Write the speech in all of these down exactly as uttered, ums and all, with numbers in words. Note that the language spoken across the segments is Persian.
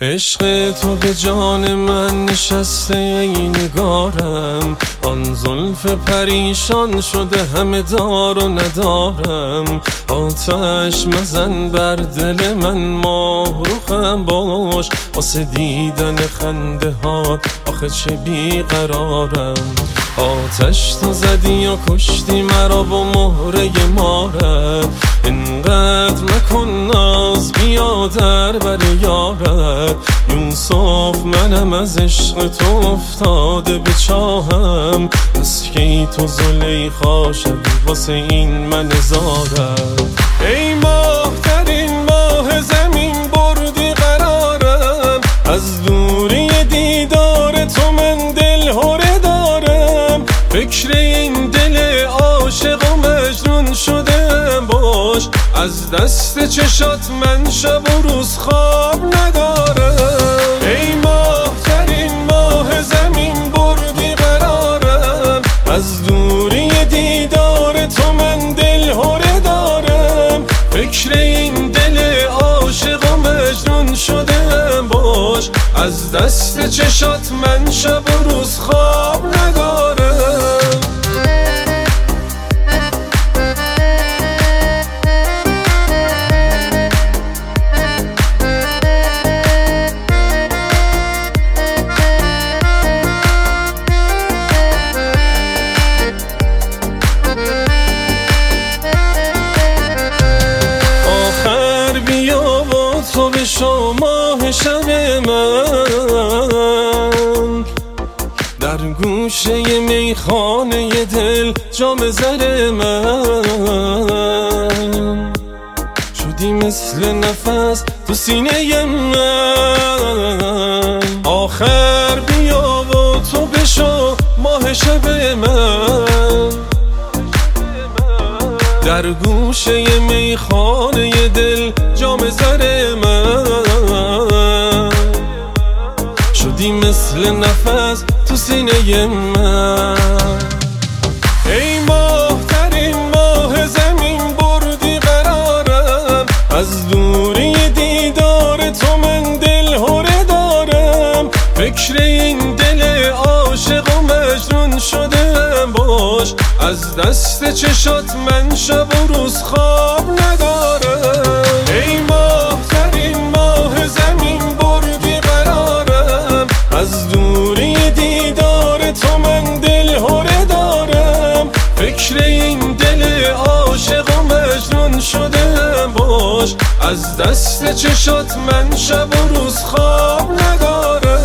عشق تو به جان من نشسته ای نگارم، آن زلف پریشان شده همه دار و ندارم. آتش مزن بر دل من، ماه روخم باش واسه دیدن خنده ها، آخه چه بیقرارم. آتش تو زدی و کشتی مرا با مهره مارت، اینقدر نکن ناز بیا در بر یارت. یوسف منم از عشق تو افتاده به چاهم، مسکی تو زلیخا شدی واسه این من زارم. ای ماه ترین ماه زمین بردی قرارم، از دوری دیدار تو من دل هره دارم. فکر این دل عاشق و مجنون شدم باش، از دست چشات من شب و روز خواب ندارم. ای ماه ترین ماه زمین بردی قرارم، از دوری دیدار تو من دل هره دارم. فکر این دل عاشق و مجنون شدم باش، از دست چشات من شب و روز خواب ندارم. تو به شما شب من، در گوشه میخانه دل جام زر من، شدی مثل نفس تو سینه من. آخر بیا و تو بشو ماه شب من، در گوشه میخانه دل جام زر من، شدی مثل نفس تو سینه من. ای ماه ترین ماه زمین بردی قرارم، از دوری دیدار تو من دل هره دارم. فکر این دل عاشق و مجنون شدم باش، از دست چشات من شب و روز خواب ندارم. ای ماه ترین ماه زمین بردی قرارم، از دوری دیدار تو من دل هره دارم. فکر این دل عاشق و مجنون شدم باش، از دست چشات من شب و روز خواب ندارم.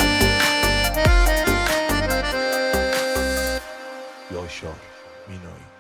یاشار مینایی